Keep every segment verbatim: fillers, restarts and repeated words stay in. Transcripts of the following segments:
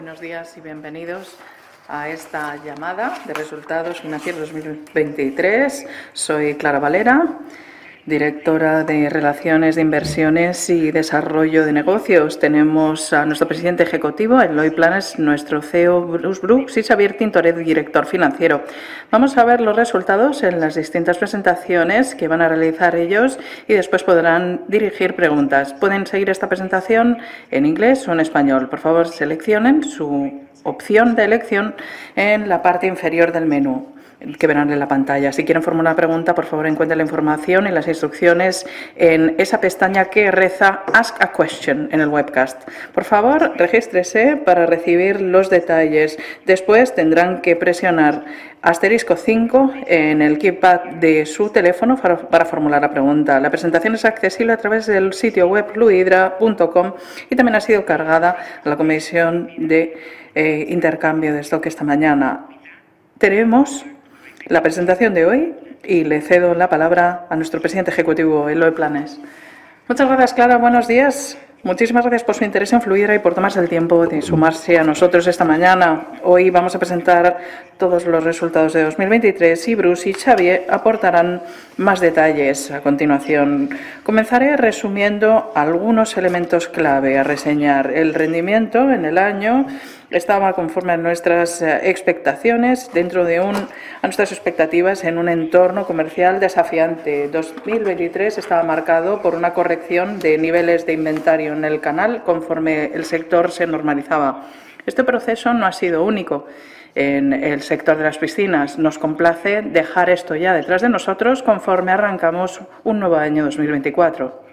Buenos días y bienvenidos a esta llamada de resultados financieros dos mil veintitrés. Soy Clara Valera, directora de Relaciones de Inversiones y Desarrollo de Negocios. Tenemos a nuestro presidente ejecutivo, Eloi Planes, nuestro C E O, Bruce Brooks, y Xavier Tintoret, director financiero. Vamos a ver los resultados en las distintas presentaciones que van a realizar ellos y después podrán dirigir preguntas. Pueden seguir esta presentación en inglés o en español. Por favor, seleccionen su opción de elección en la parte inferior del menú que verán en la pantalla. Si quieren formular una pregunta, por favor, encuentren la información y las instrucciones en esa pestaña que reza Ask a Question en el webcast. Por favor, regístrese para recibir los detalles. Después tendrán que presionar asterisco cinco en el keypad de su teléfono para, para formular la pregunta. La presentación es accesible a través del sitio web fluidra punto com y también ha sido cargada a la Comisión de eh, Intercambio de Stock esta mañana. Tenemos la presentación de hoy y le cedo la palabra a nuestro presidente ejecutivo, Eloi Planes. Muchas gracias, Clara. Buenos días. Muchísimas gracias por su interés en Fluidra y por tomarse el tiempo de sumarse a nosotros esta mañana. Hoy vamos a presentar todos los resultados de dos mil veintitrés y Bruce y Xavier aportarán más detalles a continuación. Comenzaré resumiendo algunos elementos clave a reseñar. El rendimiento en el año estaba conforme a nuestras expectaciones, dentro de un, a nuestras expectativas en un entorno comercial desafiante. dos mil veintitrés estaba marcado por una corrección de niveles de inventario en el canal conforme el sector se normalizaba. Este proceso no ha sido único en el sector de las piscinas. Nos complace dejar esto ya detrás de nosotros conforme arrancamos un nuevo año dos mil veinticuatro.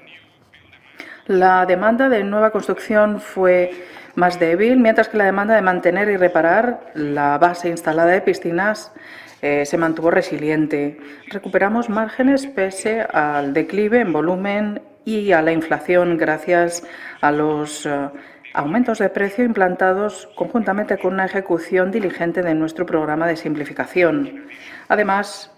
La demanda de nueva construcción fue más débil, mientras que la demanda de mantener y reparar la base instalada de piscinas eh, se mantuvo resiliente. Recuperamos márgenes pese al declive en volumen y a la inflación gracias a los uh, aumentos de precio implantados conjuntamente con una ejecución diligente de nuestro programa de simplificación. Además,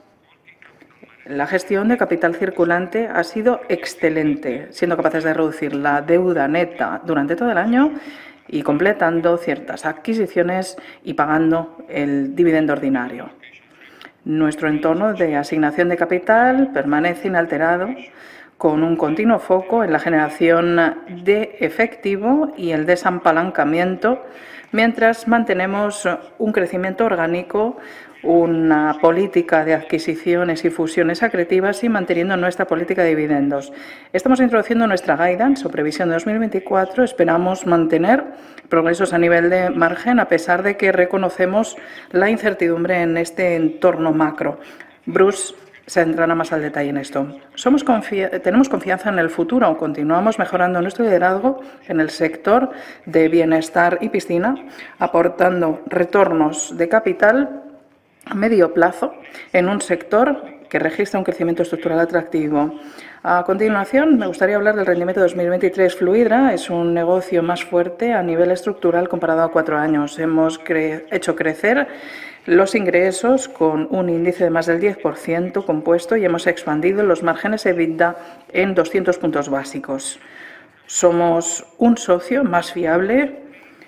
la gestión de capital circulante ha sido excelente, siendo capaces de reducir la deuda neta durante todo el año y completando ciertas adquisiciones y pagando el dividendo ordinario. Nuestro entorno de asignación de capital permanece inalterado, con un continuo foco en la generación de efectivo y el desapalancamiento, mientras mantenemos un crecimiento orgánico, una política de adquisiciones y fusiones acretivas y manteniendo nuestra política de dividendos. Estamos introduciendo nuestra guidance o previsión de dos mil veinticuatro. Esperamos mantener progresos a nivel de margen a pesar de que reconocemos la incertidumbre en este entorno macro. Bruce se entrará más al detalle en esto. Somos confi- tenemos confianza en el futuro. Continuamos mejorando nuestro liderazgo en el sector de bienestar y piscina, aportando retornos de capital a medio plazo en un sector que registra un crecimiento estructural atractivo. A continuación, me gustaría hablar del rendimiento de dos mil veintitrés. Fluidra es un negocio más fuerte a nivel estructural comparado a cuatro años. Hemos cre- hecho crecer los ingresos con un índice de más del diez por ciento compuesto y hemos expandido los márgenes EBITDA en doscientos puntos básicos. Somos un socio más fiable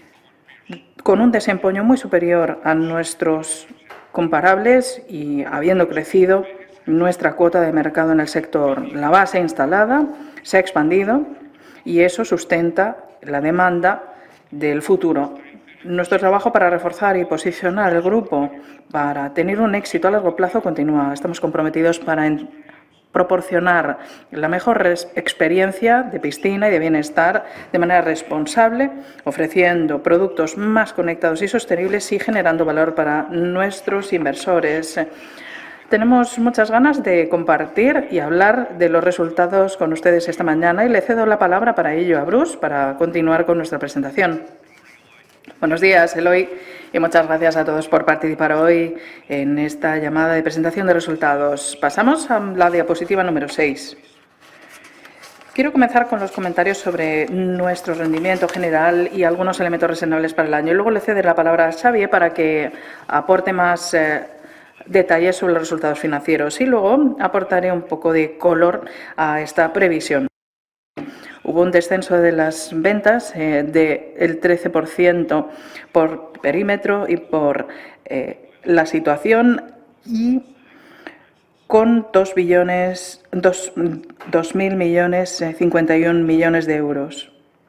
con un desempeño muy superior a nuestros comparables y habiendo crecido nuestra cuota de mercado en el sector. La base instalada se ha expandido y eso sustenta la demanda del futuro. Nuestro trabajo para reforzar y posicionar el grupo para tener un éxito a largo plazo continúa. Estamos comprometidos para en proporcionar la mejor experiencia de piscina y de bienestar de manera responsable, ofreciendo productos más conectados y sostenibles y generando valor para nuestros inversores. Tenemos muchas ganas de compartir y hablar de los resultados con ustedes esta mañana y le cedo la palabra para ello a Bruce para continuar con nuestra presentación. Buenos días, Eloi, y muchas gracias a todos por participar hoy en esta llamada de presentación de resultados. Pasamos a la diapositiva número seis. Quiero comenzar con los comentarios sobre nuestro rendimiento general y algunos elementos reseñables para el año. Y luego le cede la palabra a Xavier para que aporte más eh, detalles sobre los resultados financieros. Y luego aportaré un poco de color a esta previsión. Hubo un descenso de las ventas eh, del trece por ciento por perímetro y por eh, la situación, y con dos billones, dos, dos mil millones, eh, cincuenta y un millones de euros.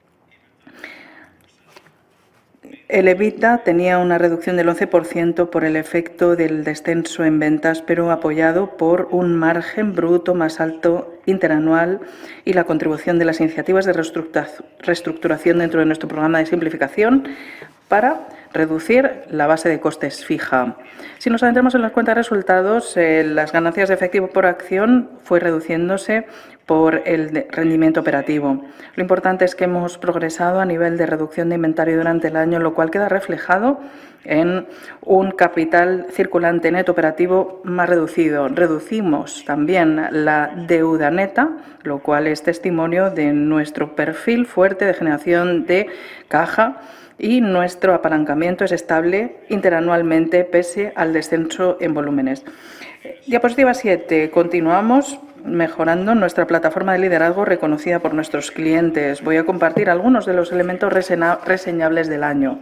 El EBITDA tenía una reducción del once por ciento por el efecto del descenso en ventas, pero apoyado por un margen bruto más alto interanual y la contribución de las iniciativas de reestructuración dentro de nuestro programa de simplificación para reducir la base de costes fija. Si nos adentramos en las cuentas de resultados, eh, las ganancias de efectivo por acción fue reduciéndose por el rendimiento operativo. Lo importante es que hemos progresado a nivel de reducción de inventario durante el año, lo cual queda reflejado en un capital circulante neto operativo más reducido. Reducimos también la deuda neta, lo cual es testimonio de nuestro perfil fuerte de generación de caja, y nuestro apalancamiento es estable interanualmente pese al descenso en volúmenes. Diapositiva siete. Continuamos mejorando nuestra plataforma de liderazgo reconocida por nuestros clientes. Voy a compartir algunos de los elementos reseñables del año.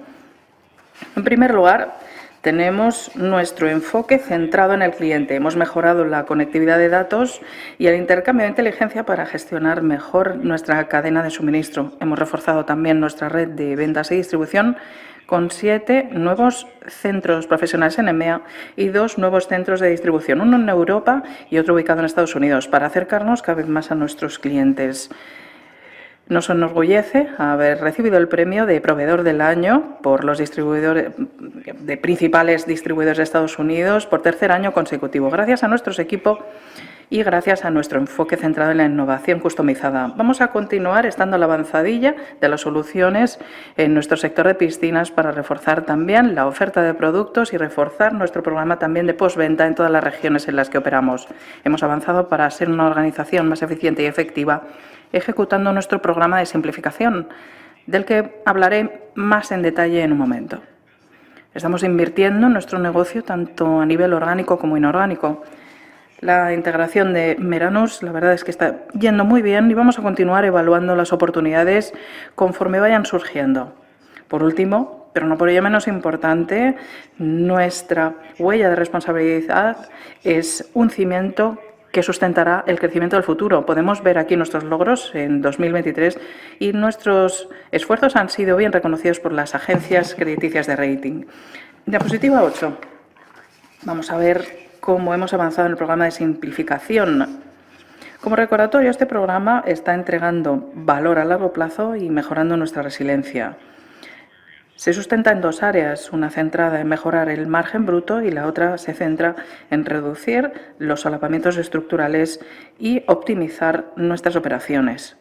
En primer lugar, tenemos nuestro enfoque centrado en el cliente. Hemos mejorado la conectividad de datos y el intercambio de inteligencia para gestionar mejor nuestra cadena de suministro. Hemos reforzado también nuestra red de ventas y distribución con siete nuevos centros profesionales en EMEA y dos nuevos centros de distribución, uno en Europa y otro ubicado en Estados Unidos, para acercarnos cada vez más a nuestros clientes. Nos enorgullece haber recibido el premio de Proveedor del Año por los distribuidores de principales distribuidores de Estados Unidos por tercer año consecutivo, gracias a nuestros equipos y gracias a nuestro enfoque centrado en la innovación customizada. Vamos a continuar estando a la avanzadilla de las soluciones en nuestro sector de piscinas para reforzar también la oferta de productos y reforzar nuestro programa también de postventa en todas las regiones en las que operamos. Hemos avanzado para ser una organización más eficiente y efectiva, ejecutando nuestro programa de simplificación, del que hablaré más en detalle en un momento. Estamos invirtiendo en nuestro negocio tanto a nivel orgánico como inorgánico. La integración de Meranus, la verdad es que está yendo muy bien y vamos a continuar evaluando las oportunidades conforme vayan surgiendo. Por último, pero no por ello menos importante, nuestra huella de responsabilidad es un cimiento que sustentará el crecimiento del futuro. Podemos ver aquí nuestros logros en dos mil veintitrés y nuestros esfuerzos han sido bien reconocidos por las agencias crediticias de rating. Diapositiva ocho. Vamos a ver cómo hemos avanzado en el programa de simplificación. Como recordatorio, este programa está entregando valor a largo plazo y mejorando nuestra resiliencia. Se sustenta en dos áreas, una centrada en mejorar el margen bruto y la otra se centra en reducir los solapamientos estructurales y optimizar nuestras operaciones.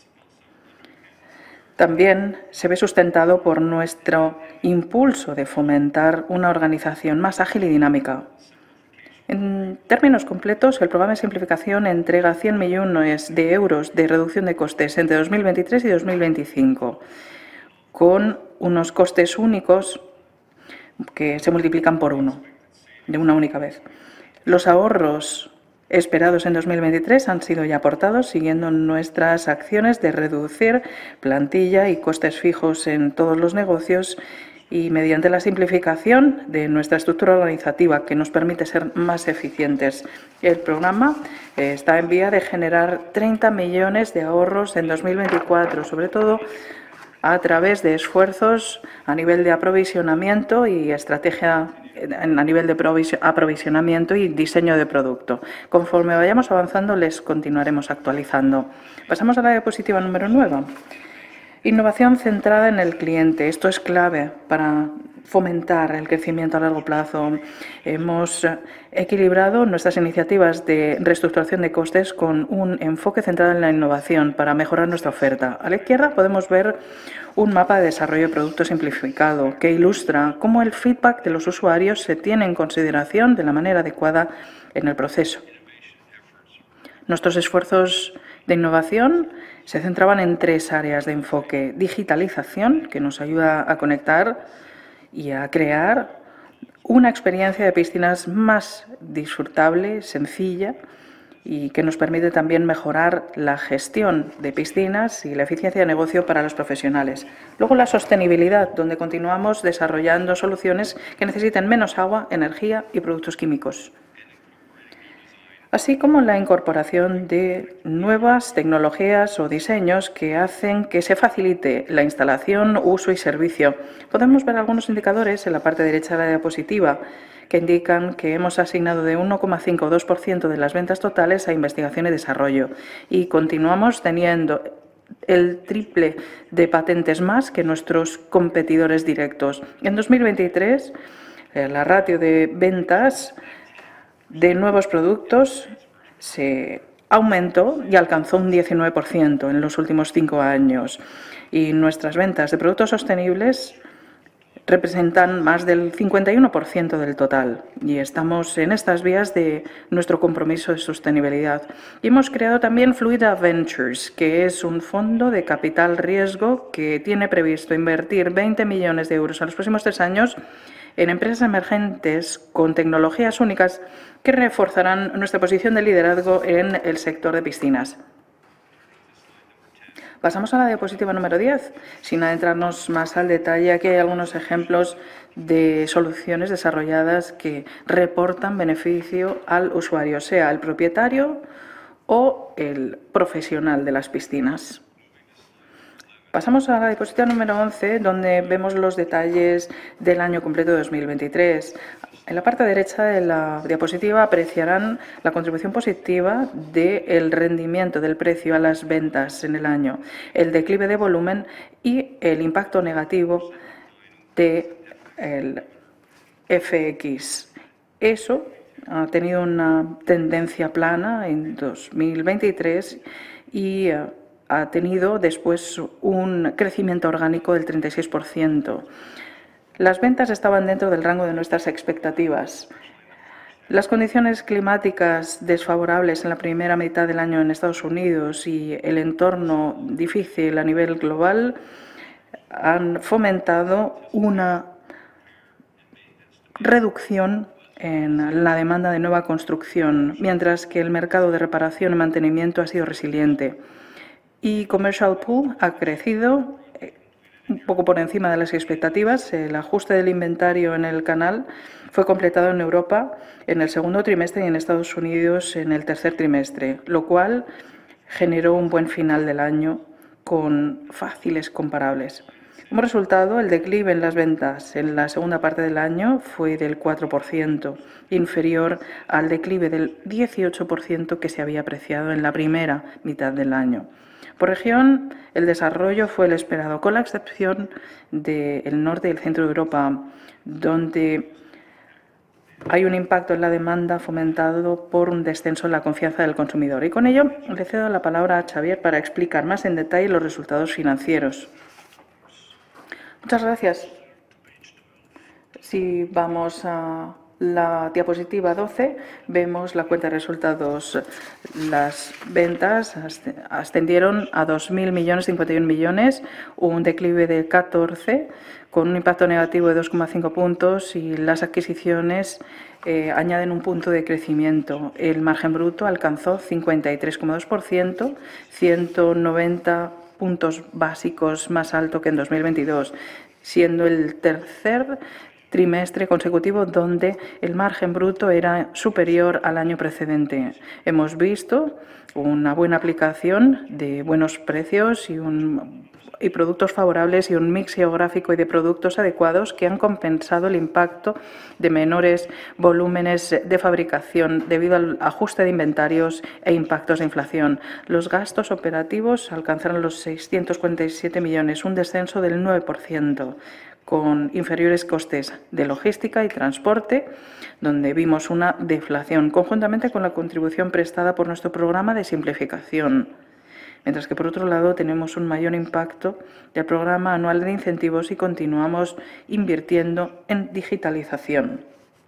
También se ve sustentado por nuestro impulso de fomentar una organización más ágil y dinámica. En términos completos, el programa de simplificación entrega cien millones de euros de reducción de costes entre dos mil veintitrés y dos mil veinticinco, con unos costes únicos que se multiplican por uno, de una única vez. Los ahorros esperados en dos mil veintitrés han sido ya aportados siguiendo nuestras acciones de reducir plantilla y costes fijos en todos los negocios y mediante la simplificación de nuestra estructura organizativa que nos permite ser más eficientes. El programa está en vía de generar treinta millones de ahorros en dos mil veinticuatro, sobre todo a través de esfuerzos a nivel de aprovisionamiento y estrategia a nivel de aprovisionamiento y diseño de producto. Conforme vayamos avanzando, les continuaremos actualizando. Pasamos a la diapositiva número nueve. Innovación centrada en el cliente. Esto es clave para fomentar el crecimiento a largo plazo. Hemos equilibrado nuestras iniciativas de reestructuración de costes con un enfoque centrado en la innovación para mejorar nuestra oferta. A la izquierda podemos ver un mapa de desarrollo de producto simplificado que ilustra cómo el feedback de los usuarios se tiene en consideración de la manera adecuada en el proceso. Nuestros esfuerzos de innovación se centraban en tres áreas de enfoque. Digitalización, que nos ayuda a conectar y a crear una experiencia de piscinas más disfrutable, sencilla y que nos permite también mejorar la gestión de piscinas y la eficiencia de negocio para los profesionales. Luego la sostenibilidad, donde continuamos desarrollando soluciones que necesiten menos agua, energía y productos químicos, así como la incorporación de nuevas tecnologías o diseños que hacen que se facilite la instalación, uso y servicio. Podemos ver algunos indicadores en la parte derecha de la diapositiva que indican que hemos asignado de uno coma cinco o dos por ciento de las ventas totales a investigación y desarrollo y continuamos teniendo el triple de patentes más que nuestros competidores directos. En dos mil veintitrés, eh, la ratio de ventas de nuevos productos se aumentó y alcanzó un diecinueve por ciento en los últimos cinco años. Y nuestras ventas de productos sostenibles representan más del cincuenta y uno por ciento del total. Y estamos en estas vías de nuestro compromiso de sostenibilidad. Y hemos creado también Fluida Ventures, que es un fondo de capital riesgo que tiene previsto invertir veinte millones de euros en los próximos tres años en empresas emergentes con tecnologías únicas que reforzarán nuestra posición de liderazgo en el sector de piscinas. Pasamos a la diapositiva número diez. Sin adentrarnos más al detalle, aquí hay algunos ejemplos de soluciones desarrolladas que reportan beneficio al usuario, sea el propietario o el profesional de las piscinas. Pasamos a la diapositiva número once, donde vemos los detalles del año completo de dos mil veintitrés. En la parte derecha de la diapositiva apreciarán la contribución positiva del rendimiento del precio a las ventas en el año, el declive de volumen y el impacto negativo del F X. Eso ha tenido una tendencia plana en dos mil veintitrés y ha tenido después un crecimiento orgánico del treinta y seis por ciento. Las ventas estaban dentro del rango de nuestras expectativas. Las condiciones climáticas desfavorables en la primera mitad del año en Estados Unidos y el entorno difícil a nivel global han fomentado una reducción en la demanda de nueva construcción, mientras que el mercado de reparación y mantenimiento ha sido resiliente. Y Commercial Pool ha crecido un poco por encima de las expectativas. El ajuste del inventario en el canal fue completado en Europa en el segundo trimestre y en Estados Unidos en el tercer trimestre, lo cual generó un buen final del año con fáciles comparables. Como resultado, el declive en las ventas en la segunda parte del año fue del cuatro por ciento, inferior al declive del dieciocho por ciento que se había apreciado en la primera mitad del año. Por región, el desarrollo fue el esperado, con la excepción del norte y el centro de Europa, donde hay un impacto en la demanda fomentado por un descenso en la confianza del consumidor. Y con ello, le cedo la palabra a Xavier para explicar más en detalle los resultados financieros. Muchas gracias. Si vamos a la diapositiva doce, vemos la cuenta de resultados. Las ventas ascendieron a dos mil millones, cincuenta y uno millones, un declive de catorce, con un impacto negativo de dos coma cinco puntos, y las adquisiciones eh, añaden un punto de crecimiento. El margen bruto alcanzó cincuenta y tres coma dos por ciento, ciento noventa puntos básicos más alto que en dos mil veintidós, siendo el tercer trimestre consecutivo donde el margen bruto era superior al año precedente. Hemos visto una buena aplicación de buenos precios y, un, y productos favorables y un mix geográfico y de productos adecuados que han compensado el impacto de menores volúmenes de fabricación debido al ajuste de inventarios e impactos de inflación. Los gastos operativos alcanzaron los seiscientos cuarenta y siete millones, un descenso del nueve por ciento. Con inferiores costes de logística y transporte, donde vimos una deflación, conjuntamente con la contribución prestada por nuestro programa de simplificación. Mientras que, por otro lado, tenemos un mayor impacto del programa anual de incentivos y continuamos invirtiendo en digitalización.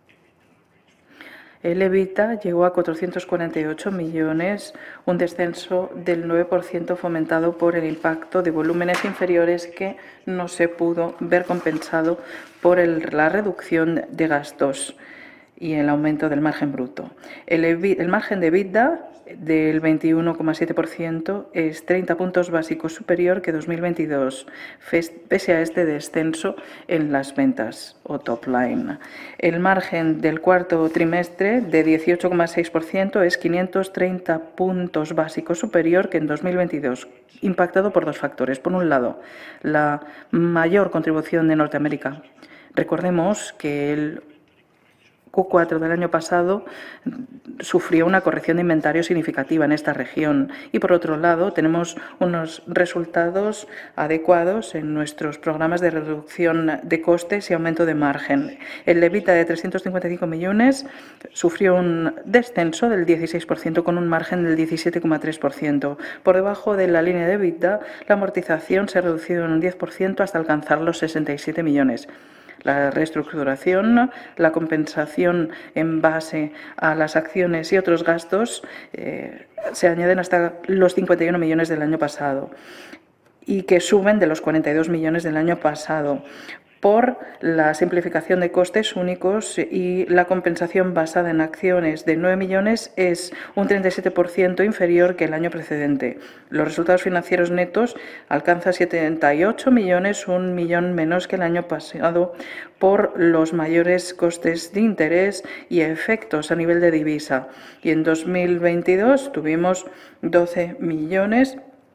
El EBITDA llegó a cuatrocientos cuarenta y ocho millones, un descenso del nueve por ciento fomentado por el impacto de volúmenes inferiores que no se pudo ver compensado por el, la reducción de gastos y el aumento del margen bruto. El, el margen de EBITDA del veintiuno coma siete por ciento es treinta puntos básicos superior que dos mil veintidós, pese a este descenso en las ventas o top line. El margen del cuarto trimestre de dieciocho coma seis por ciento es quinientos treinta puntos básicos superior que en dos mil veintidós, impactado por dos factores. Por un lado, la mayor contribución de Norteamérica. Recordemos que el Q cuatro del año pasado sufrió una corrección de inventario significativa en esta región y, por otro lado, tenemos unos resultados adecuados en nuestros programas de reducción de costes y aumento de margen. El EBITDA de trescientos cincuenta y cinco millones sufrió un descenso del dieciséis por ciento con un margen del diecisiete coma tres por ciento. Por debajo de la línea de EBITDA, la amortización se ha reducido en un diez por ciento hasta alcanzar los sesenta y siete millones. La reestructuración, la compensación en base a las acciones y otros gastos eh, se añaden hasta los cincuenta y uno millones del año pasado y que suben de los cuarenta y dos millones del año pasado por la simplificación de costes únicos y la compensación basada en acciones de nueve millones es un treinta y siete por ciento inferior que el año precedente. Los resultados financieros netos alcanzan setenta y ocho millones, un millón menos que el año pasado por los mayores costes de interés y efectos a nivel de divisa. Y en dos mil veintidós tuvimos doce millones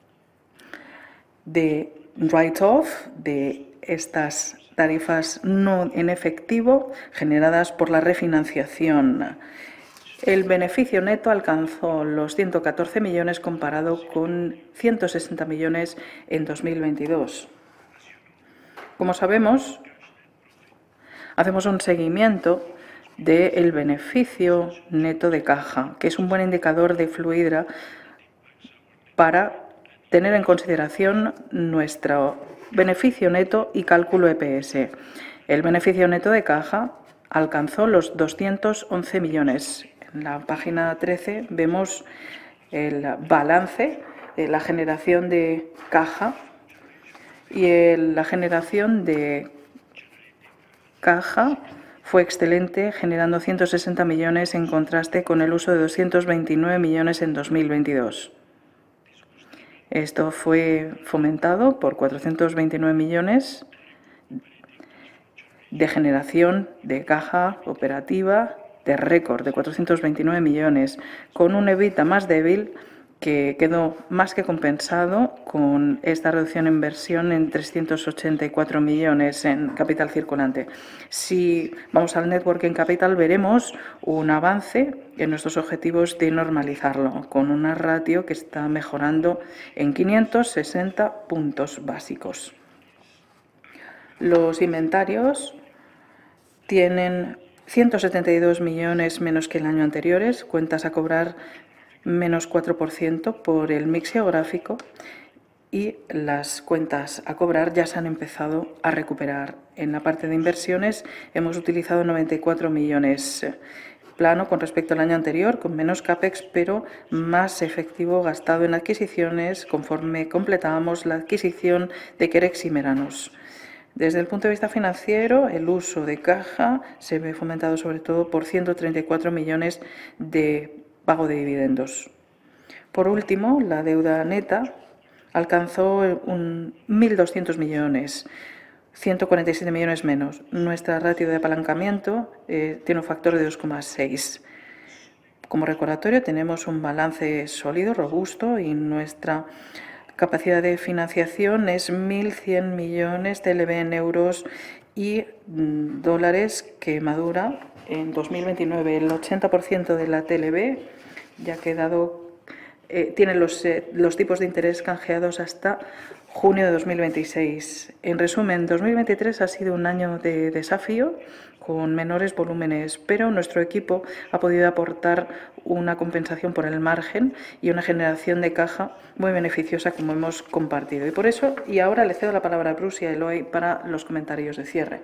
de write-off de estas tarifas no en efectivo generadas por la refinanciación. El beneficio neto alcanzó los ciento catorce millones comparado con ciento sesenta millones en dos mil veintidós. Como sabemos, hacemos un seguimiento del beneficio neto de caja, que es un buen indicador de Fluidra para tener en consideración nuestro beneficio neto y cálculo E P S. El beneficio neto de caja alcanzó los doscientos once millones. En la página trece vemos el balance de la generación de caja y el, la generación de caja fue excelente, generando ciento sesenta millones en contraste con el uso de doscientos veintinueve millones en dos mil veintidós. Esto fue fomentado por cuatrocientos veintinueve millones de generación de caja operativa de récord de cuatrocientos veintinueve millones, con un EBITDA más débil que quedó más que compensado con esta reducción en inversión en trescientos ochenta y cuatro millones en capital circulante. Si vamos al Net Working Capital, veremos un avance en nuestros objetivos de normalizarlo, con una ratio que está mejorando en quinientos sesenta puntos básicos. Los inventarios tienen ciento setenta y dos millones menos que el año anterior, cuentas a cobrar menos cuatro por ciento por el mix geográfico y las cuentas a cobrar ya se han empezado a recuperar. En la parte de inversiones hemos utilizado noventa y cuatro millones, plano con respecto al año anterior, con menos CAPEX, pero más efectivo gastado en adquisiciones conforme completábamos la adquisición de Kerex y Meranos. Desde el punto de vista financiero, el uso de caja se ve fomentado sobre todo por ciento treinta y cuatro millones de pago de dividendos. Por último, la deuda neta alcanzó un mil doscientos millones, ciento cuarenta y siete millones menos. Nuestra ratio de apalancamiento eh, tiene un factor de dos coma seis. Como recordatorio, tenemos un balance sólido, robusto, y nuestra capacidad de financiación es mil cien millones T L B en euros y mm, dólares que madura en dos mil veintinueve. El ochenta por ciento de la T L B ya ha quedado, eh, tiene los, eh, los tipos de interés canjeados hasta junio de dos mil veintiséis. En resumen, dos mil veintitrés ha sido un año de desafío con menores volúmenes, pero nuestro equipo ha podido aportar una compensación por el margen y una generación de caja muy beneficiosa, como hemos compartido. Y por eso, y ahora le cedo la palabra a Bruce y a Eloy para los comentarios de cierre.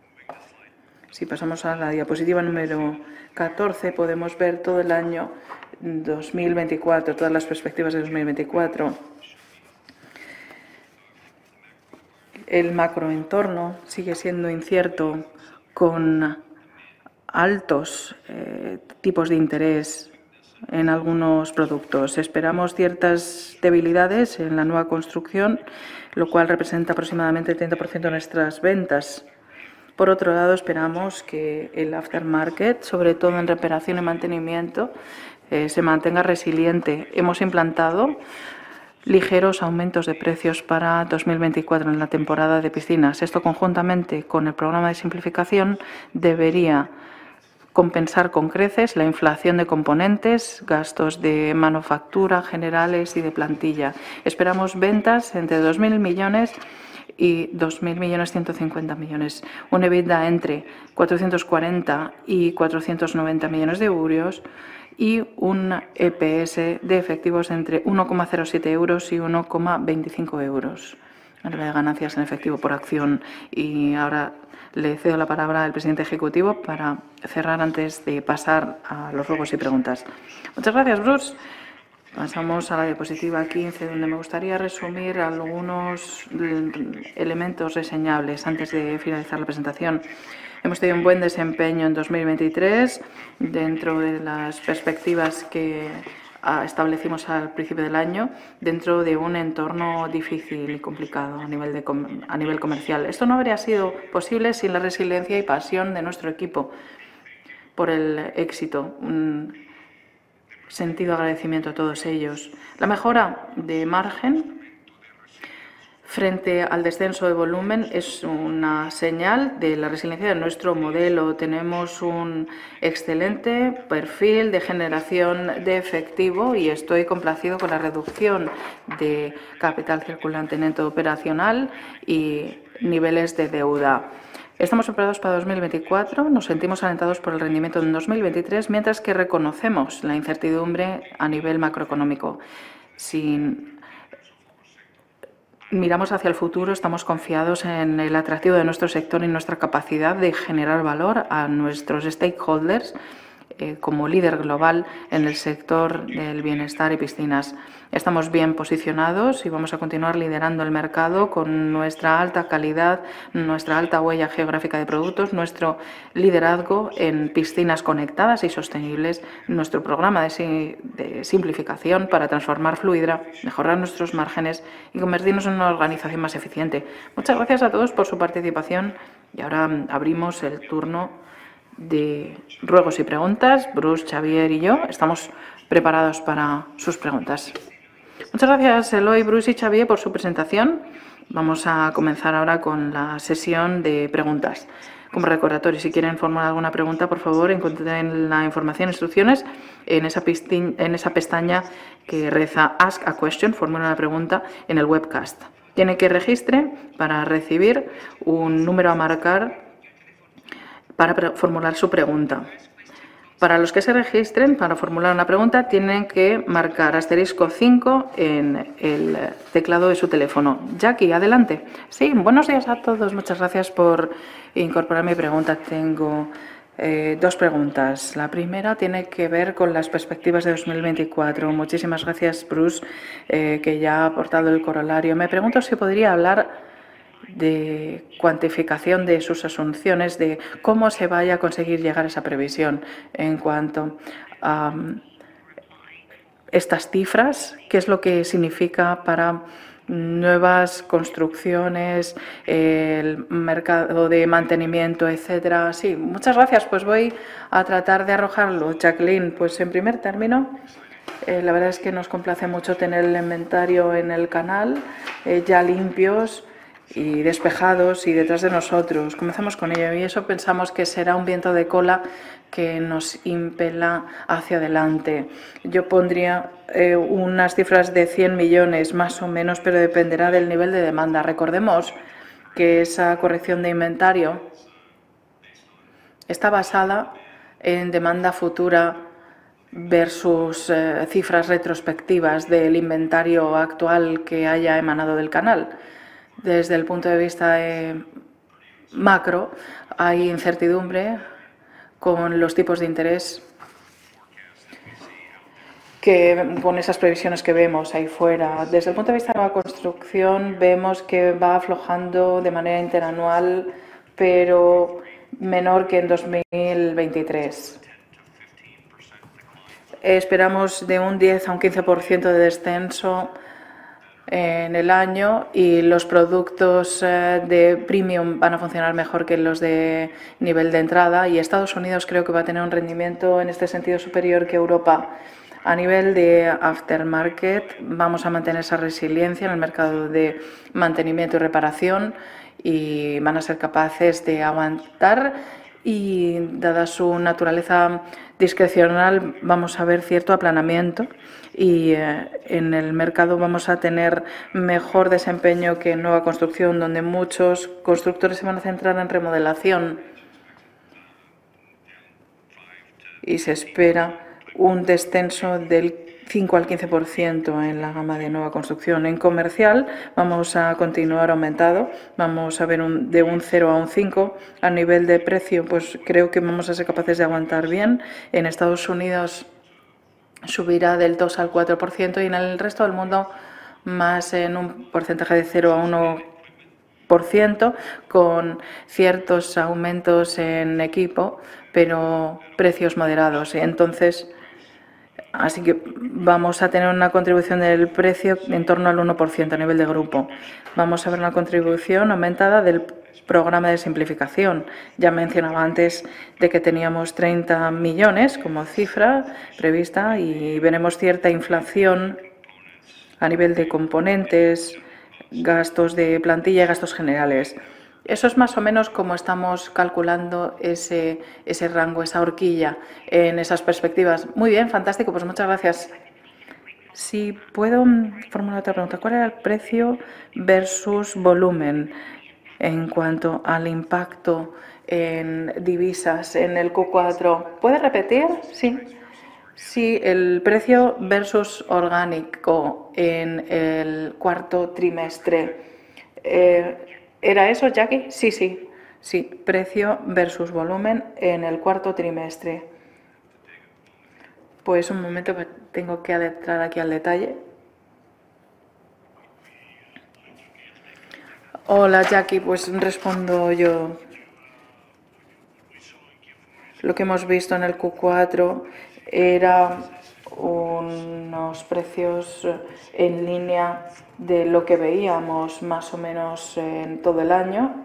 Si pasamos a la diapositiva número catorce, podemos ver todo el año dos mil veinticuatro, todas las perspectivas de dos mil veinticuatro. El macroentorno sigue siendo incierto, con altos eh, tipos de interés en algunos productos. Esperamos ciertas debilidades en la nueva construcción, lo cual representa aproximadamente el treinta por ciento de nuestras ventas. Por otro lado, esperamos que el aftermarket, sobre todo en reparación y mantenimiento, eh, se mantenga resiliente. Hemos implantado ligeros aumentos de precios para dos mil veinticuatro en la temporada de piscinas. Esto, conjuntamente con el programa de simplificación, debería compensar con creces la inflación de componentes, gastos de manufactura generales y de plantilla. Esperamos ventas entre dos mil millones y dos mil millones ciento cincuenta millones. Un EBITDA entre cuatrocientos cuarenta y cuatrocientos noventa millones de euros y un E P S de efectivos entre uno coma cero siete euros y uno coma veinticinco euros. A nivel de ganancias en efectivo por acción. Y ahora le cedo la palabra al presidente ejecutivo para cerrar antes de pasar a los ruegos y preguntas. Muchas gracias, Bruce. Pasamos a la diapositiva quince, donde me gustaría resumir algunos elementos reseñables antes de finalizar la presentación. Hemos tenido un buen desempeño en dos mil veintitrés dentro de las perspectivas que establecimos al principio del año, dentro de un entorno difícil y complicado a nivel, de, a nivel comercial. Esto no habría sido posible sin la resiliencia y pasión de nuestro equipo por el éxito. Un sentido agradecimiento a todos ellos. La mejora de margen frente al descenso de volumen es una señal de la resiliencia de nuestro modelo. Tenemos un excelente perfil de generación de efectivo y estoy complacido con la reducción de capital circulante neto operacional y niveles de deuda. Estamos preparados para dos mil veinticuatro, nos sentimos alentados por el rendimiento en dos mil veintitrés, mientras que reconocemos la incertidumbre a nivel macroeconómico. Sin miramos hacia el futuro, estamos confiados en el atractivo de nuestro sector y nuestra capacidad de generar valor a nuestros stakeholders eh, como líder global en el sector del bienestar y piscinas. Estamos bien posicionados y vamos a continuar liderando el mercado con nuestra alta calidad, nuestra alta huella geográfica de productos, nuestro liderazgo en piscinas conectadas y sostenibles, nuestro programa de, si, de simplificación para transformar Fluidra, mejorar nuestros márgenes y convertirnos en una organización más eficiente. Muchas gracias a todos por su participación y ahora abrimos el turno de ruegos y preguntas. Bruce, Xavier y yo estamos preparados para sus preguntas. Muchas gracias, Eloy, Bruce y Xavier, por su presentación. Vamos a comenzar ahora con la sesión de preguntas. Como recordatorio, si quieren formular alguna pregunta, por favor, encuentren la información e instrucciones en esa, en esa pestaña que reza Ask a Question, formula una pregunta en el webcast. Tiene que registrar para recibir un número a marcar para formular su pregunta. Para los que se registren para formular una pregunta, tienen que marcar asterisco cinco en el teclado de su teléfono. Jackie, adelante. Sí, buenos días a todos. Muchas gracias por incorporar mi pregunta. Tengo eh, dos preguntas. La primera tiene que ver con las perspectivas de dos mil veinticuatro. Muchísimas gracias, Bruce, eh, que ya ha aportado el corolario. Me pregunto si podría hablar de cuantificación de sus asunciones, de cómo se vaya a conseguir llegar a esa previsión en cuanto a um, estas cifras, qué es lo que significa para nuevas construcciones, el mercado de mantenimiento, etcétera. Sí, muchas gracias. Pues voy a tratar de arrojarlo. Jacqueline, pues en primer término, eh, la verdad es que nos complace mucho tener el inventario en el canal, eh, ya limpios y despejados y detrás de nosotros. Comenzamos con ello y eso pensamos que será un viento de cola que nos impela hacia adelante. Yo pondría eh, unas cifras de cien millones más o menos, pero dependerá del nivel de demanda. Recordemos que esa corrección de inventario está basada en demanda futura versus eh, cifras retrospectivas del inventario actual que haya emanado del canal. Desde el punto de vista eh, macro, hay incertidumbre con los tipos de interés que con esas previsiones que vemos ahí fuera. Desde el punto de vista de la construcción, vemos que va aflojando de manera interanual, pero menor que en dos mil veintitrés. esperamos de un diez a un quince por ciento de descenso en el año y los productos eh, de premium van a funcionar mejor que los de nivel de entrada y Estados Unidos creo que va a tener un rendimiento en este sentido superior que Europa. A nivel de aftermarket vamos a mantener esa resiliencia en el mercado de mantenimiento y reparación y van a ser capaces de aguantar y dada su naturaleza discrecional vamos a ver cierto aplanamiento y eh, en el mercado vamos a tener mejor desempeño que en nueva construcción, donde muchos constructores se van a centrar en remodelación y se espera un descenso del cinco al quince por ciento en la gama de nueva construcción. En comercial vamos a continuar aumentado, vamos a ver un, de un cero a un cinco. A nivel de precio, pues creo que vamos a ser capaces de aguantar bien. En Estados Unidos subirá del dos al cuatro por ciento y en el resto del mundo más en un porcentaje de cero a uno por ciento con ciertos aumentos en equipo, pero precios moderados. Entonces, así que vamos a tener una contribución del precio en torno al uno por ciento a nivel de grupo. Vamos a ver una contribución aumentada del programa de simplificación. Ya mencionaba antes de que teníamos treinta millones como cifra prevista y veremos cierta inflación a nivel de componentes, gastos de plantilla y gastos generales. Eso es más o menos como estamos calculando ese, ese rango, esa horquilla en esas perspectivas. Muy bien, fantástico, pues muchas gracias. Si puedo formular otra pregunta, ¿cuál era el precio versus volumen en cuanto al impacto en divisas en el Q cuatro? ¿Puede repetir? Sí. Sí, el precio versus orgánico en el cuarto trimestre. Eh, ¿Era eso, Jackie? Sí, sí. Sí, precio versus volumen en el cuarto trimestre. Pues un momento que tengo que adentrar aquí al detalle. Hola, Jackie, pues respondo yo. Lo que hemos visto en el Q cuatro era unos precios en línea de lo que veíamos más o menos en todo el año.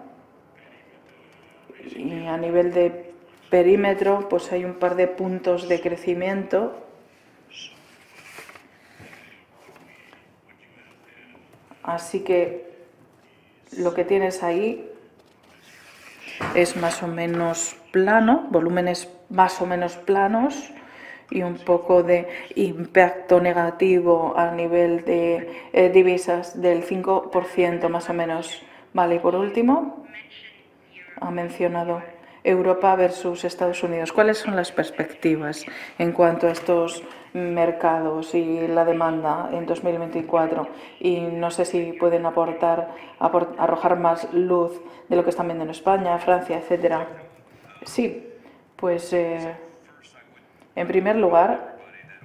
Y a nivel de perímetro, pues hay un par de puntos de crecimiento. Así que lo que tienes ahí es más o menos plano, volúmenes más o menos planos y un poco de impacto negativo a nivel de eh, divisas del cinco por ciento más o menos. Vale, y por último, ha mencionado Europa versus Estados Unidos. ¿Cuáles son las perspectivas en cuanto a estos mercados y la demanda en dos mil veinticuatro? Y no sé si pueden aportar, aport, arrojar más luz de lo que están viendo en España, Francia, etcétera. Sí, pues eh, en primer lugar,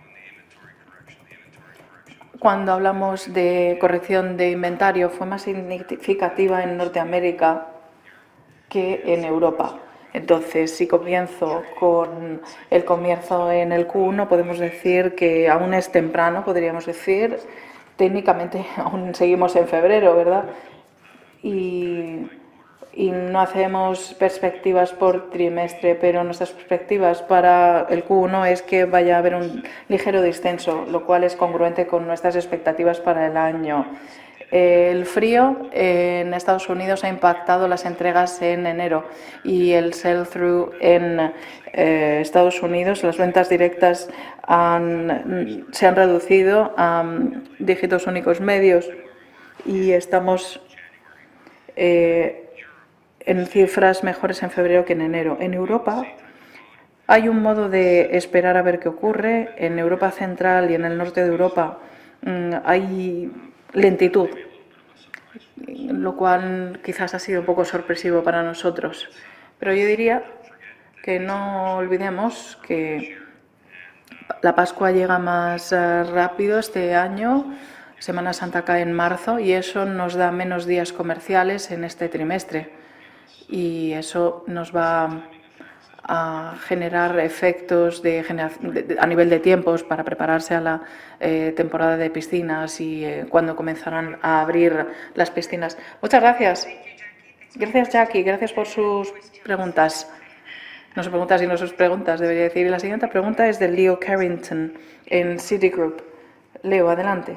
cuando hablamos de corrección de inventario, fue más significativa en Norteamérica que en Europa. Entonces, si comienzo con el comienzo en el Q uno, podemos decir que aún es temprano, podríamos decir. Técnicamente aún seguimos en febrero, ¿verdad? Y, y no hacemos perspectivas por trimestre, pero nuestras perspectivas para el Q uno es que vaya a haber un ligero descenso, lo cual es congruente con nuestras expectativas para el año. El frío en Estados Unidos ha impactado las entregas en enero y el sell-through en eh, Estados Unidos, las ventas directas han, se han reducido a um, dígitos únicos medios y estamos eh, en cifras mejores en febrero que en enero. En Europa hay un modo de esperar a ver qué ocurre. En Europa Central y en el norte de Europa mmm, hay lentitud, lo cual quizás ha sido un poco sorpresivo para nosotros. Pero yo diría que no olvidemos que la Pascua llega más rápido este año, Semana Santa cae en marzo y eso nos da menos días comerciales en este trimestre y eso nos va a generar efectos de de, a nivel de tiempos para prepararse a la eh, temporada de piscinas y eh, cuando comenzarán a abrir las piscinas. Muchas gracias. Gracias, Jackie. Gracias por sus preguntas. No sus preguntas, sino sus preguntas, debería decir. Y la siguiente pregunta es de Leo Carrington en Citigroup. Leo, adelante.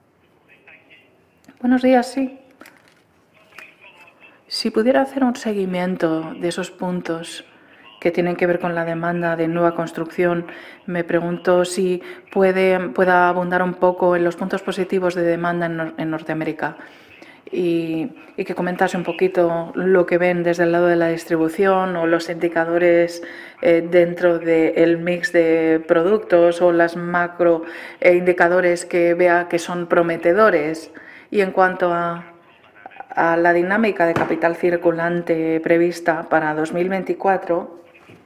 Buenos días, sí. Si pudiera hacer un seguimiento de esos puntos que tienen que ver con la demanda de nueva construcción, me pregunto si puede, pueda abundar un poco en los puntos positivos de demanda en, en Norteamérica y, y que comentase un poquito lo que ven desde el lado de la distribución o los indicadores eh, dentro del mix de productos o las macro eh, indicadores que vea que son prometedores. Y en cuanto a a la dinámica de capital circulante prevista para dos mil veinticuatro,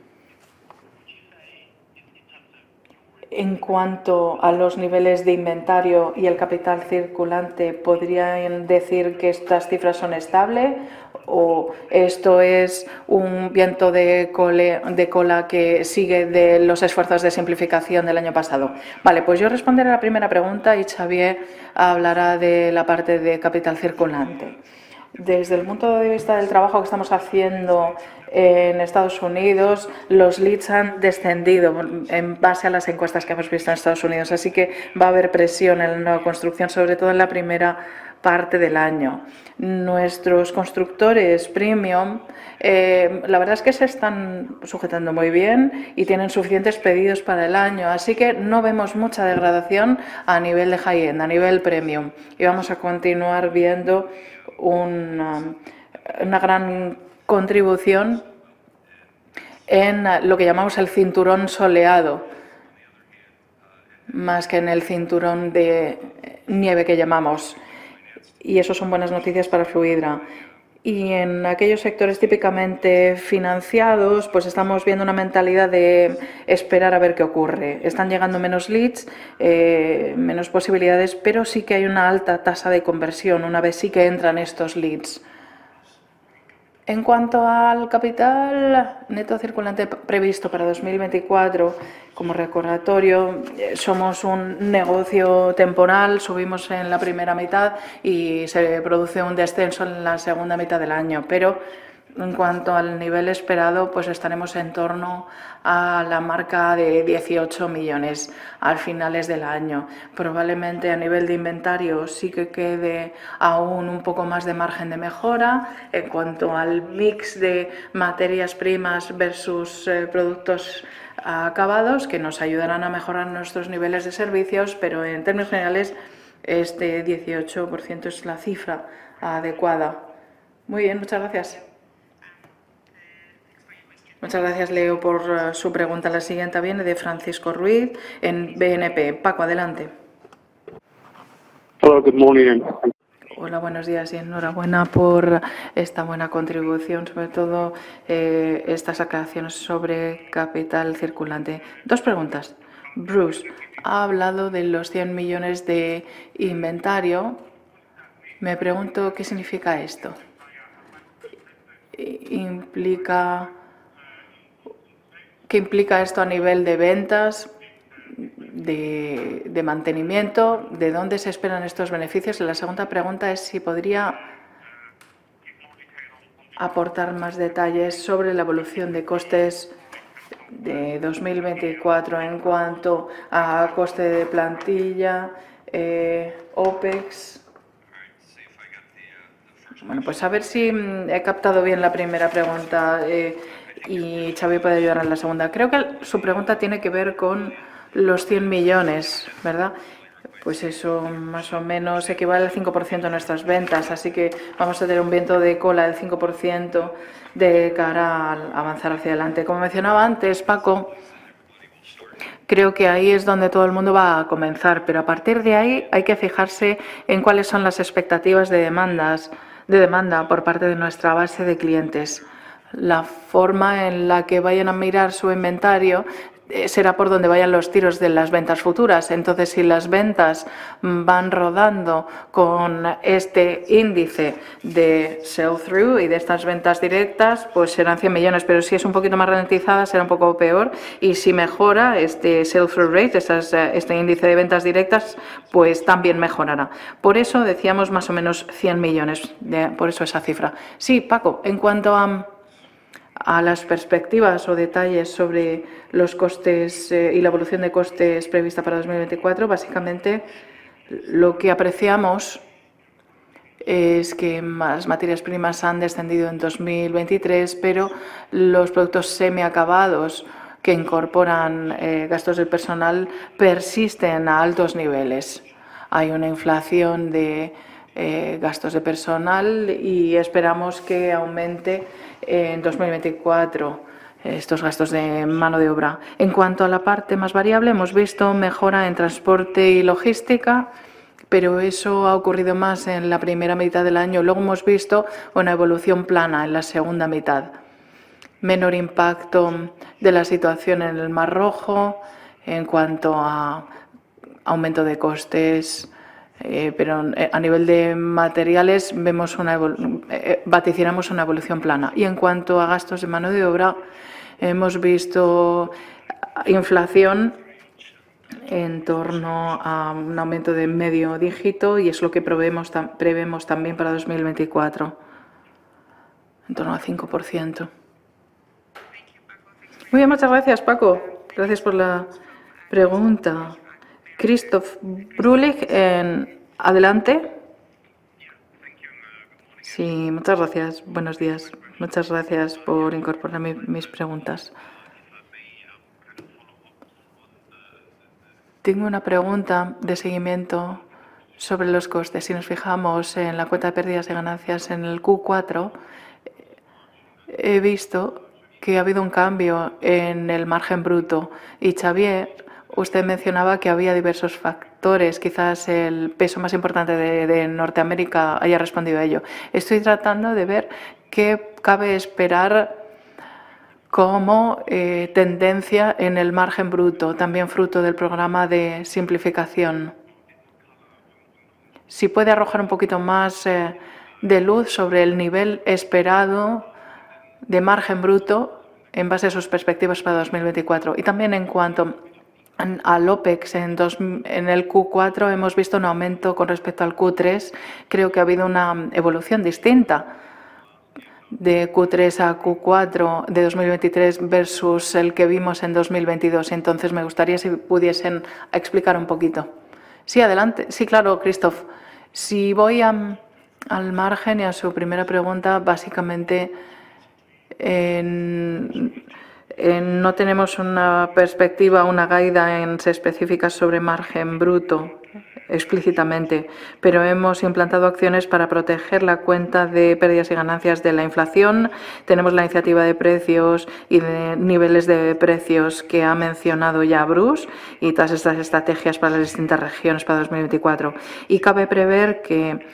en cuanto a los niveles de inventario y el capital circulante, ¿podrían decir que estas cifras son estables o esto es un viento de, cole, de cola que sigue de los esfuerzos de simplificación del año pasado? Vale, pues yo responderé a la primera pregunta y Xavier hablará de la parte de capital circulante. Desde el punto de vista del trabajo que estamos haciendo en Estados Unidos, los leads han descendido en base a las encuestas que hemos visto en Estados Unidos, así que va a haber presión en la nueva construcción, sobre todo en la primera parte del año. Nuestros constructores premium, eh, la verdad es que se están sujetando muy bien y tienen suficientes pedidos para el año, así que no vemos mucha degradación a nivel de high-end, a nivel premium, y vamos a continuar viendo una, una gran contribución en lo que llamamos el cinturón soleado, más que en el cinturón de nieve que llamamos. Y eso son buenas noticias para Fluidra. Y en aquellos sectores típicamente financiados, pues estamos viendo una mentalidad de esperar a ver qué ocurre. Están llegando menos leads, eh, menos posibilidades, pero sí que hay una alta tasa de conversión una vez sí que entran estos leads. En cuanto al capital neto circulante previsto para dos mil veinticuatro, como recordatorio, somos un negocio temporal, subimos en la primera mitad y se produce un descenso en la segunda mitad del año, pero en cuanto al nivel esperado, pues estaremos en torno a la marca de dieciocho millones al finales del año. Probablemente a nivel de inventario sí que quede aún un poco más de margen de mejora. En cuanto al mix de materias primas versus eh, productos acabados, que nos ayudarán a mejorar nuestros niveles de servicios, pero en términos generales este dieciocho por ciento es la cifra adecuada. Muy bien, muchas gracias. Muchas gracias, Leo, por uh, su pregunta. La siguiente viene de Francisco Ruiz en B N P. Paco, adelante. Hello, good morning. Hola, buenos días y enhorabuena por esta buena contribución, sobre todo eh, estas aclaraciones sobre capital circulante. Dos preguntas. Bruce ha hablado de los cien millones de inventario. Me pregunto qué significa esto. ¿Implica... ¿Qué implica esto a nivel de ventas, de, de mantenimiento? ¿De dónde se esperan estos beneficios? Y la segunda pregunta es si podría aportar más detalles sobre la evolución de costes de dos mil veinticuatro en cuanto a coste de plantilla, eh, OPEX. Bueno, pues a ver si he captado bien la primera pregunta. Eh, Y Xavi puede ayudar en la segunda. Creo que su pregunta tiene que ver con los cien millones, ¿verdad? Pues eso más o menos equivale al cinco por ciento de nuestras ventas, así que vamos a tener un viento de cola del cinco por ciento de cara a avanzar hacia adelante. Como mencionaba antes, Paco, creo que ahí es donde todo el mundo va a comenzar, pero a partir de ahí hay que fijarse en cuáles son las expectativas de demandas, de demanda por parte de nuestra base de clientes. La forma en la que vayan a mirar su inventario eh, será por donde vayan los tiros de las ventas futuras. Entonces, si las ventas van rodando con este índice de sell-through y de estas ventas directas, pues serán cien millones, pero si es un poquito más ralentizada será un poco peor, y si mejora este sell-through rate, estas, este índice de ventas directas, pues también mejorará. Por eso decíamos más o menos cien millones, de, por eso esa cifra. Sí, Paco, en cuanto a, a las perspectivas o detalles sobre los costes eh, y la evolución de costes prevista para dos mil veinticuatro, básicamente lo que apreciamos es que las materias primas han descendido en dos mil veintitrés, pero los productos semiacabados que incorporan eh, gastos del personal persisten a altos niveles. Hay una inflación de eh, gastos de personal y esperamos que aumente en dos mil veinticuatro estos gastos de mano de obra. En cuanto a la parte más variable, hemos visto mejora en transporte y logística, pero eso ha ocurrido más en la primera mitad del año. Luego hemos visto una evolución plana en la segunda mitad. Menor impacto de la situación en el Mar Rojo en cuanto a aumento de costes, eh, pero a nivel de materiales vemos una eh, vaticinamos una evolución plana. Y en cuanto a gastos de mano de obra, hemos visto inflación en torno a un aumento de medio dígito, y es lo que prevemos, prevemos también para dos mil veinticuatro, en torno al cinco por ciento. Muy bien, muchas gracias, Paco. Gracias por la pregunta. Christoph Brulich, en adelante. Sí, muchas gracias. Buenos días. Muchas gracias por incorporar mi, mis preguntas. Tengo una pregunta de seguimiento sobre los costes. Si nos fijamos en la cuenta de pérdidas y ganancias en el Q cuatro, he visto que ha habido un cambio en el margen bruto. Y Xavier, usted mencionaba que había diversos factores. Quizás el peso más importante de, de Norteamérica haya respondido a ello. Estoy tratando de ver qué cabe esperar como eh, tendencia en el margen bruto, también fruto del programa de simplificación. Si puede arrojar un poquito más eh, de luz sobre el nivel esperado de margen bruto en base a sus perspectivas para dos mil veinticuatro. Y también en cuanto al OPEX, en, dos, en el Q cuatro hemos visto un aumento con respecto al Q tres. Creo que ha habido una evolución distinta de Q tres a Q cuatro de dos mil veintitrés versus el que vimos en dos mil veintidós. Entonces, me gustaría si pudiesen explicar un poquito. Sí, adelante. Sí, claro, Christoph. Si voy a, al margen y a su primera pregunta, básicamente en, en, no tenemos una perspectiva, una guidance específica sobre margen bruto explícitamente, pero hemos implantado acciones para proteger la cuenta de pérdidas y ganancias de la inflación. Tenemos la iniciativa de precios y de niveles de precios que ha mencionado ya Bruce, y todas estas estrategias para las distintas regiones para dos mil veinticuatro. Y cabe prever que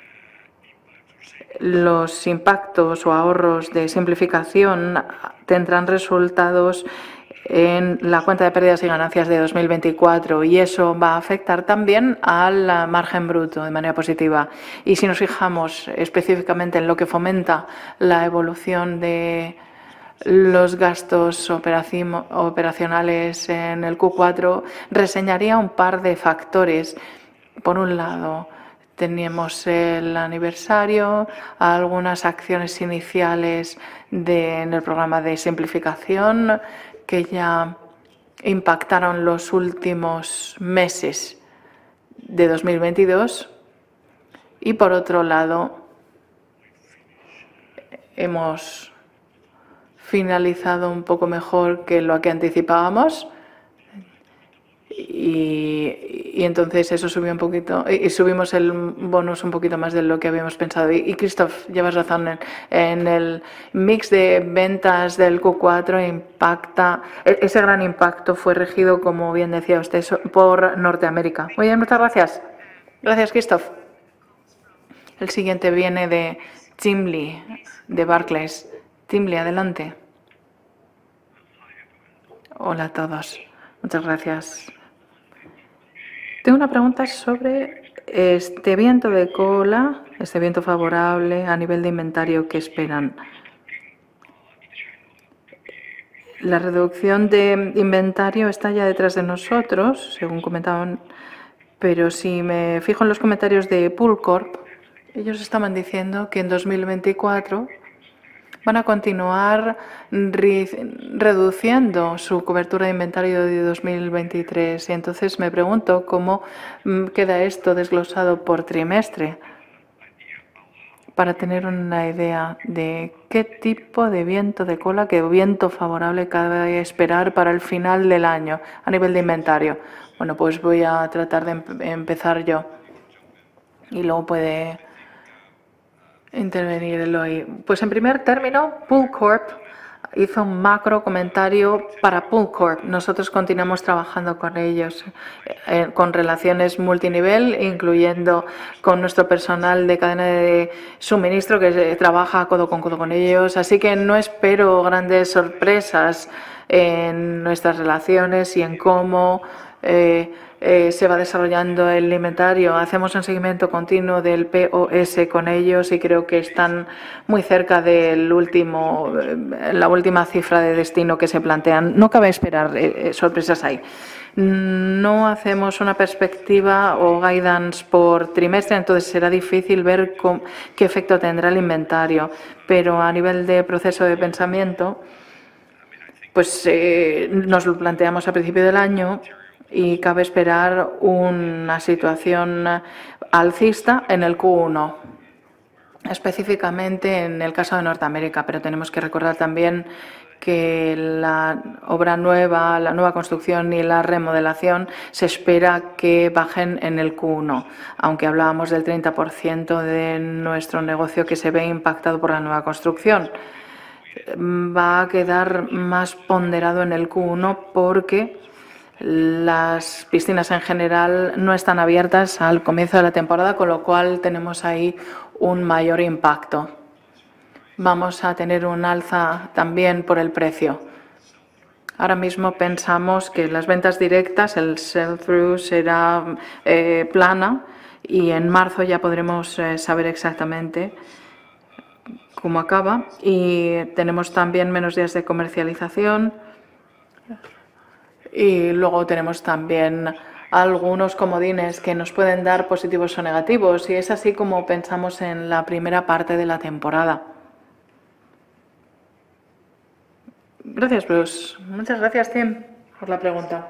los impactos o ahorros de simplificación tendrán resultados en la cuenta de pérdidas y ganancias de dos mil veinticuatro, y eso va a afectar también al margen bruto de manera positiva. Y si nos fijamos específicamente en lo que fomenta la evolución de los gastos operacionales en el Q cuatro, reseñaría un par de factores. Por un lado, teníamos el aniversario, algunas acciones iniciales de, en el programa de simplificación que ya impactaron los últimos meses de dos mil veintidós. Y por otro lado, hemos finalizado un poco mejor que lo que anticipábamos. Y, y entonces eso subió un poquito, y, y subimos el bonus un poquito más de lo que habíamos pensado. Y, y Christoph, llevas razón, en, en el mix de ventas del Q cuatro impacta, ese gran impacto fue regido, como bien decía usted, por Norteamérica. Muy bien, muchas gracias. Gracias, Christoph. El siguiente viene de Tim Lee, de Barclays. Tim Lee, adelante. Hola a todos. Muchas gracias. Tengo una pregunta sobre este viento de cola, este viento favorable a nivel de inventario que esperan. La reducción de inventario está ya detrás de nosotros, según comentaban, pero si me fijo en los comentarios de Poolcorp, ellos estaban diciendo que en dos mil veinticuatro van a continuar reduciendo su cobertura de inventario de dos mil veintitrés. Y entonces me pregunto cómo queda esto desglosado por trimestre para tener una idea de qué tipo de viento de cola, qué viento favorable cabe esperar para el final del año a nivel de inventario. Bueno, pues voy a tratar de em- empezar yo y luego puede intervenir Eloy. Pues en primer término, Poolcorp hizo un macro comentario para Poolcorp. Nosotros continuamos trabajando con ellos, eh, con relaciones multinivel, incluyendo con nuestro personal de cadena de suministro que eh, trabaja codo con codo con ellos. Así que no espero grandes sorpresas en nuestras relaciones y en cómo eh, eh, se va desarrollando el inventario. Hacemos un seguimiento continuo del P O S con ellos y creo que están muy cerca del último, eh, la última cifra de destino que se plantean. No cabe esperar eh, sorpresas ahí. No hacemos una perspectiva o guidance por trimestre, entonces será difícil ver con, qué efecto tendrá el inventario, pero a nivel de proceso de pensamiento, pues eh, nos lo planteamos a principio del año y cabe esperar una situación alcista en el Q uno, específicamente en el caso de Norteamérica, pero tenemos que recordar también que la obra nueva, la nueva construcción y la remodelación se espera que bajen en el Q uno, aunque hablábamos del treinta por ciento de nuestro negocio que se ve impactado por la nueva construcción. Va a quedar más ponderado en el Q uno porque las piscinas en general no están abiertas al comienzo de la temporada, con lo cual tenemos ahí un mayor impacto. Vamos a tener un alza también por el precio. Ahora mismo pensamos que las ventas directas, el sell-through será eh, plana y en marzo ya podremos eh, saber exactamente cómo acaba. Y tenemos también menos días de comercialización. Y luego tenemos también algunos comodines que nos pueden dar positivos o negativos. Y es así como pensamos en la primera parte de la temporada. Gracias, Bruce. Muchas gracias, Tim, por la pregunta.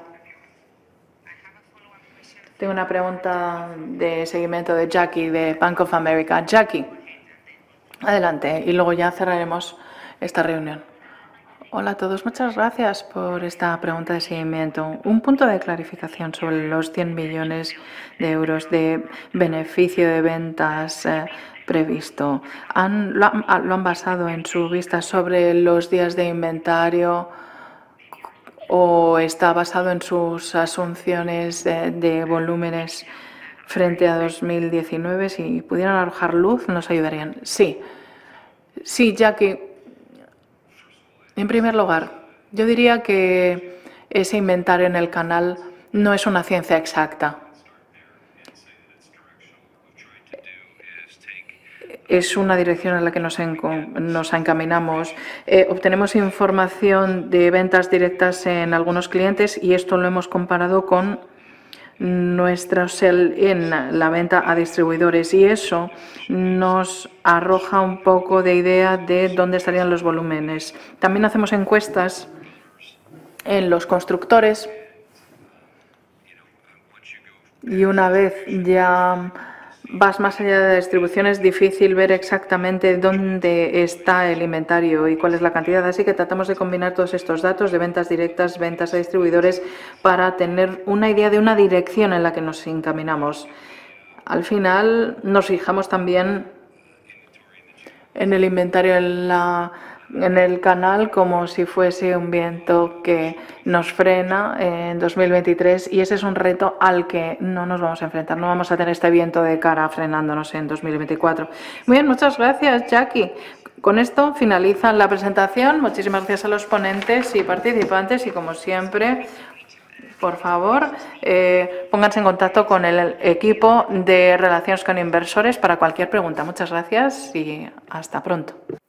Tengo una pregunta de seguimiento de Jackie, de Bank of America. Jackie, adelante. Y luego ya cerraremos esta reunión. Hola a todos, muchas gracias por esta pregunta de seguimiento. Un punto de clarificación sobre los cien millones de euros de beneficio de ventas eh, previsto. ¿Han, lo, han, ¿Lo han basado en su vista sobre los días de inventario o está basado en sus asunciones de, de volúmenes frente a dos mil diecinueve? Si pudieran arrojar luz, nos ayudarían. Sí, sí, Jackie. En primer lugar, yo diría que ese inventario en el canal no es una ciencia exacta. Es una dirección en la que nos, nos encaminamos. Eh, obtenemos información de ventas directas en algunos clientes y esto lo hemos comparado con nuestro sell en la venta a distribuidores y eso nos arroja un poco de idea de dónde estarían los volúmenes. También hacemos encuestas en los constructores y una vez ya vas más allá de la distribución es difícil ver exactamente dónde está el inventario y cuál es la cantidad. Así que tratamos de combinar todos estos datos de ventas directas, ventas a distribuidores para tener una idea de una dirección en la que nos encaminamos. Al final nos fijamos también en el inventario en, la, en el canal como si fuese un viento que nos frena en dos mil veintitrés y ese es un reto al que no nos vamos a enfrentar. No vamos a tener este viento de cara frenándonos en dos mil veinticuatro. Muy bien, muchas gracias, Jackie. Con esto finaliza la presentación. Muchísimas gracias a los ponentes y participantes y, como siempre, por favor, eh, pónganse en contacto con el equipo de Relaciones con Inversores para cualquier pregunta. Muchas gracias y hasta pronto.